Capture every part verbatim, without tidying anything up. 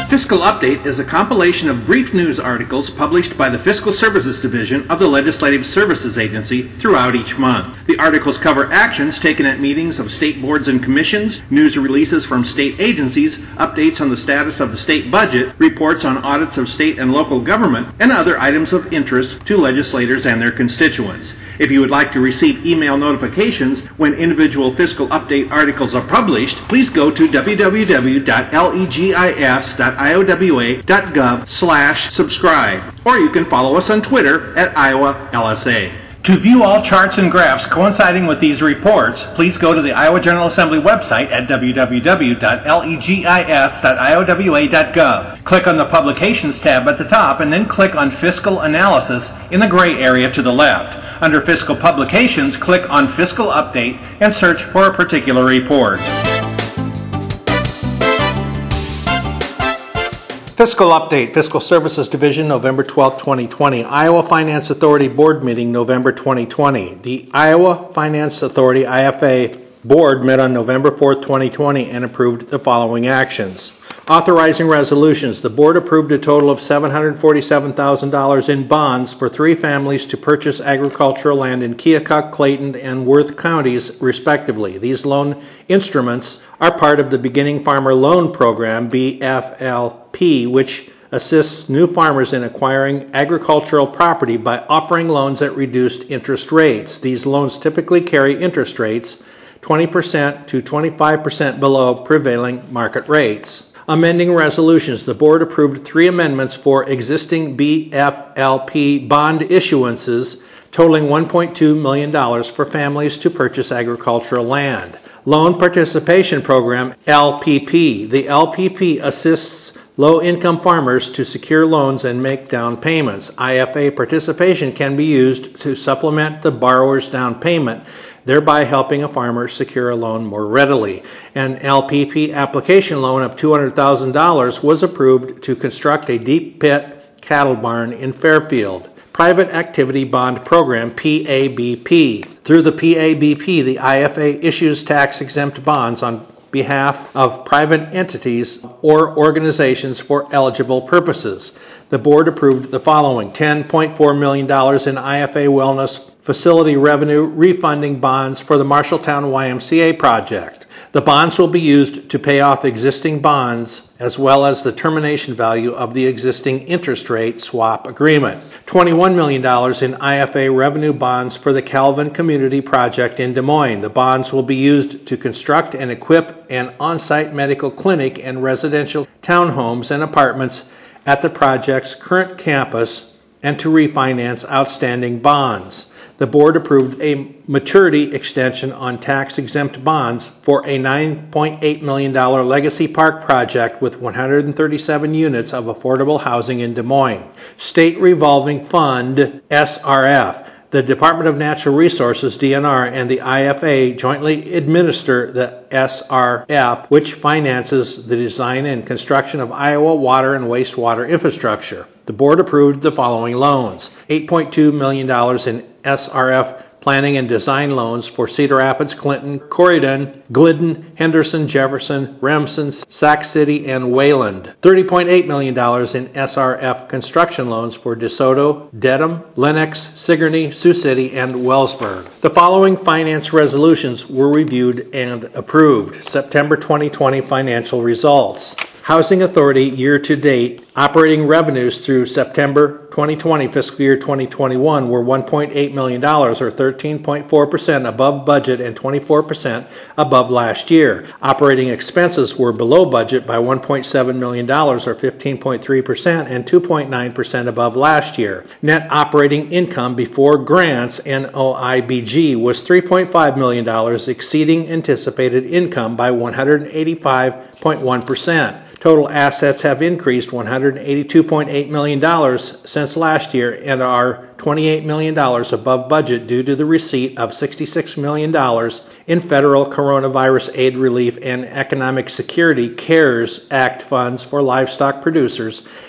Fiscal Update is a compilation of brief news articles published by the Fiscal Services Division of the Legislative Services Agency throughout each month. The articles cover actions taken at meetings of state boards and commissions, news releases from state agencies, updates on the status of the state budget, reports on audits of state and local government, and other items of interest to legislators and their constituents. If you would like to receive email notifications when individual Fiscal Update articles are published, please go to w w w dot legis dot iowa dot gov slash subscribe, or you can follow us on Twitter at Iowa L S A. To view all charts and graphs coinciding with these reports, please go to the Iowa General Assembly website at w w w dot legis dot iowa dot gov. Click on the Publications tab at the top and then click on Fiscal Analysis in the gray area to the left. Under Fiscal Publications, click on Fiscal Update and search for a particular report. Fiscal Update, Fiscal Services Division, November twelfth, twenty twenty. Iowa Finance Authority Board Meeting, November twenty twenty. The Iowa Finance Authority, I F A, Board met on November fourth, twenty twenty and approved the following actions. Authorizing resolutions. The board approved a total of seven hundred forty-seven thousand dollars in bonds for three families to purchase agricultural land in Keokuk, Clayton, and Worth counties, respectively. These loan instruments are part of the Beginning Farmer Loan Program, B F L P, which assists new farmers in acquiring agricultural property by offering loans at reduced interest rates. These loans typically carry interest rates twenty percent to twenty-five percent below prevailing market rates. Amending resolutions. The board approved three amendments for existing B F L P bond issuances totaling one point two million dollars for families to purchase agricultural land. Loan Participation Program, L P P. The L P P assists low-income farmers to secure loans and make down payments. I F A participation can be used to supplement the borrower's down payment, thereby helping a farmer secure a loan more readily. An L P P application loan of two hundred thousand dollars was approved to construct a deep pit cattle barn in Fairfield. Private Activity Bond Program, P A B P. Through the P A B P, the I F A issues tax-exempt bonds on behalf of private entities or organizations for eligible purposes. The board approved the following: ten point four million dollars in I F A Wellness Facility Revenue Refunding Bonds for the Marshalltown Y M C A project. The bonds will be used to pay off existing bonds as well as the termination value of the existing interest rate swap agreement. twenty-one million dollars in I F A revenue bonds for the Calvin Community Project in Des Moines. The bonds will be used to construct and equip an on-site medical clinic and residential townhomes and apartments at the project's current campus and to refinance outstanding bonds. The board approved a maturity extension on tax-exempt bonds for a nine point eight million dollars Legacy Park project with one hundred thirty-seven units of affordable housing in Des Moines. State Revolving Fund, S R F. The Department of Natural Resources, D N R, and the I F A jointly administer the S R F, which finances the design and construction of Iowa water and wastewater infrastructure. The board approved the following loans: eight point two million dollars in S R F planning and design loans for Cedar Rapids, Clinton, Corydon, Glidden, Henderson, Jefferson, Remsen, Sac City, and Wayland. thirty point eight million dollars in S R F construction loans for DeSoto, Dedham, Lenox, Sigourney, Sioux City, and Wellsburg. The following finance resolutions were reviewed and approved. September twenty twenty financial results. Housing Authority year-to-date operating revenues through September twenty twenty fiscal year twenty twenty-one were one point eight million dollars, or thirteen point four percent above budget and twenty-four percent above last year. Operating expenses were below budget by one point seven million dollars, or fifteen point three percent, and two point nine percent above last year. Net operating income before grants, N O I B G, was three point five million dollars, exceeding anticipated income by one hundred eighty-five point one percent. Total assets have increased one hundred eighty-two point eight million dollars since last year and are twenty-eight million dollars above budget due to the receipt of sixty-six million dollars in federal coronavirus aid relief and economic security CARES Act funds for livestock producers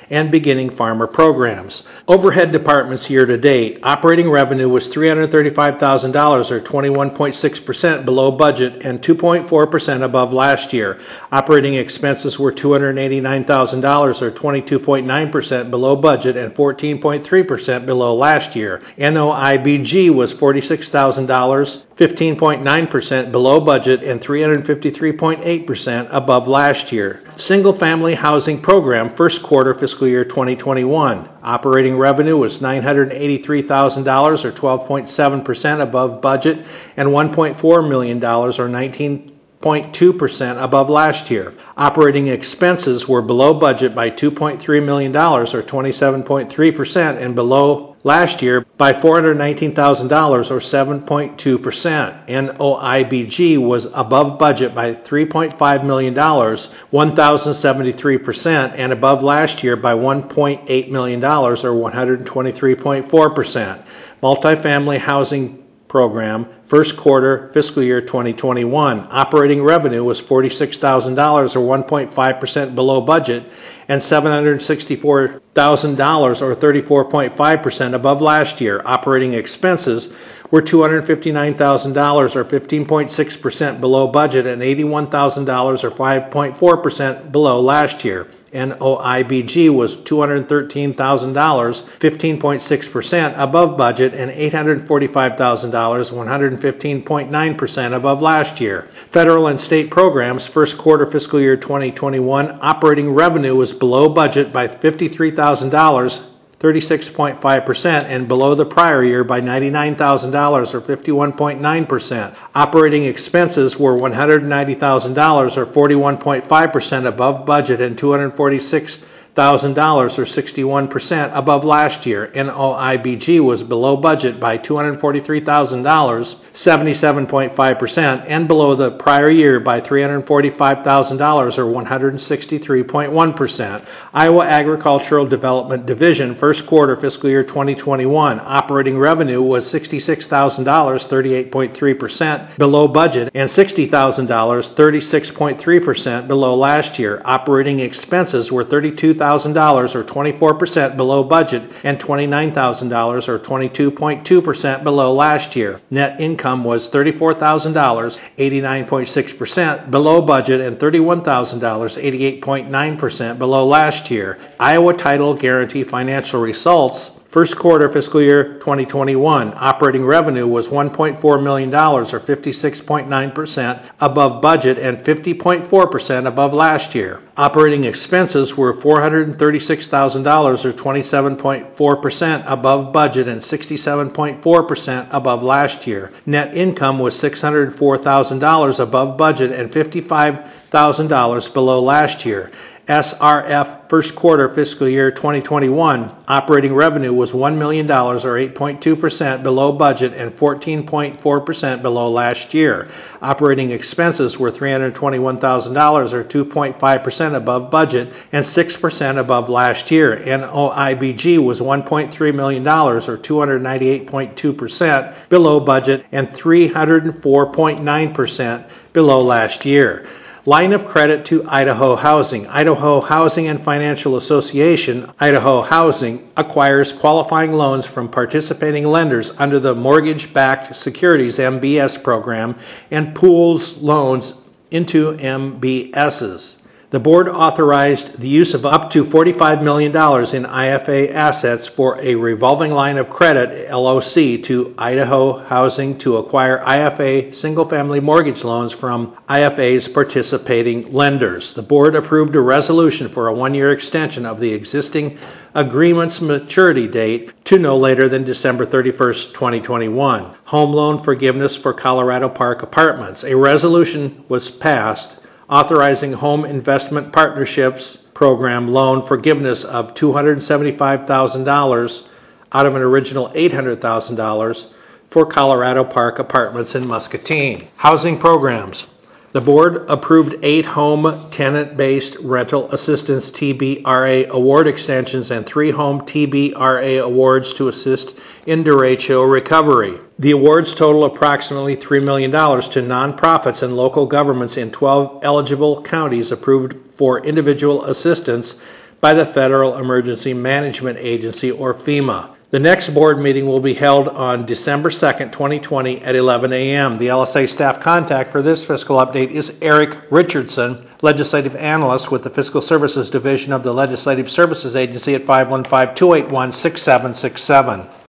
and beginning farmer programs. Overhead departments year-to-date. Operating revenue was three hundred thirty-five thousand dollars, or twenty-one point six percent below budget and two point four percent above last year. Operating expenses were two hundred eighty-nine thousand dollars, or twenty-two point nine percent below budget and fourteen point three percent below last year. N O I B G was forty-six thousand dollars, fifteen point nine percent below budget and three hundred fifty-three point eight percent above last year. Single-family housing program first quarter fiscal year twenty twenty-one. Operating revenue was nine hundred eighty-three thousand dollars, or twelve point seven percent above budget and one point four million dollars, or nineteen point two percent above last year. Operating expenses were below budget by two point three million dollars, or twenty-seven point three percent, and below last year by four hundred nineteen thousand dollars, or seven point two percent. N O I B G was above budget by three point five million dollars, one thousand seventy-three percent, and above last year by one point eight million dollars, or one hundred twenty-three point four percent. Multifamily housing program first quarter fiscal year twenty twenty-one. Operating revenue was forty-six thousand dollars, or one point five percent below budget, and seven hundred sixty-four thousand dollars, or thirty-four point five percent above last year. Operating expenses were two hundred fifty-nine thousand dollars, or fifteen point six percent below budget, and eighty-one thousand dollars, or five point four percent below last year. N O I B G was two hundred thirteen thousand dollars, fifteen point six percent above budget, and eight hundred forty-five thousand dollars, one hundred fifteen point nine percent above last year. Federal and state programs first quarter fiscal year twenty twenty-one. Operating revenue was below budget by fifty-three thousand dollars, thirty-six point five percent, and below the prior year by ninety-nine thousand dollars, or fifty-one point nine percent. Operating expenses were one hundred ninety thousand dollars, or forty-one point five percent above budget, and two hundred forty-six thousand dollars, or sixty-one percent above last year. N O I B G was below budget by two hundred forty-three thousand dollars, seventy-seven point five percent, and below the prior year by three hundred forty-five thousand dollars, or one hundred sixty-three point one percent. Iowa Agricultural Development Division first quarter fiscal year twenty twenty-one. Operating revenue was sixty-six thousand dollars, thirty-eight point three percent below budget, and sixty thousand dollars, thirty-six point three percent below last year. Operating expenses were thirty-two thousand dollars, or twenty-four percent below budget, and twenty-nine thousand dollars, or twenty-two point two percent below last year. Net income was thirty-four thousand dollars, eighty-nine point six percent below budget, and thirty-one thousand dollars, eighty-eight point nine percent below last year. Iowa Title Guarantee financial results first quarter fiscal year twenty twenty-one. Operating revenue was one point four million dollars, or fifty-six point nine percent above budget and fifty point four percent above last year. Operating expenses were four hundred thirty-six thousand dollars, or twenty-seven point four percent above budget and sixty-seven point four percent above last year. Net income was six hundred four thousand dollars above budget and fifty-five thousand dollars below last year. S R F first quarter fiscal year twenty twenty-one. Operating revenue was one million dollars, or eight point two percent below budget and fourteen point four percent below last year. Operating expenses were three hundred twenty-one thousand dollars, or two point five percent above budget and six percent above last year. N O I B G was one point three million dollars, or two hundred ninety-eight point two percent below budget and three hundred four point nine percent below last year. Line of credit to Idaho Housing. Idaho Housing and Financial Association, Idaho Housing, acquires qualifying loans from participating lenders under the Mortgage-Backed Securities M B S program and pools loans into M B Ss. The board authorized the use of up to forty-five million dollars in I F A assets for a revolving line of credit, L O C, to Idaho Housing to acquire I F A single-family mortgage loans from I F A's participating lenders. The board approved a resolution for a one-year extension of the existing agreement's maturity date to no later than December thirty-first, twenty twenty-one. Home loan forgiveness for Colorado Park Apartments. A resolution was passed authorizing Home Investment Partnerships Program loan forgiveness of two hundred seventy-five thousand dollars out of an original eight hundred thousand dollars for Colorado Park Apartments in Muscatine. Housing programs. The board approved eight home tenant-based rental assistance T B R A award extensions and three home T B R A awards to assist in derecho recovery. The awards total approximately three million dollars to nonprofits and local governments in twelve eligible counties approved for individual assistance by the Federal Emergency Management Agency, or FEMA. The next board meeting will be held on December second, twenty twenty at eleven a m The L S A staff contact for this fiscal update is Eric Richardson, Legislative Analyst with the Fiscal Services Division of the Legislative Services Agency at five one five, two eight one, six seven six seven.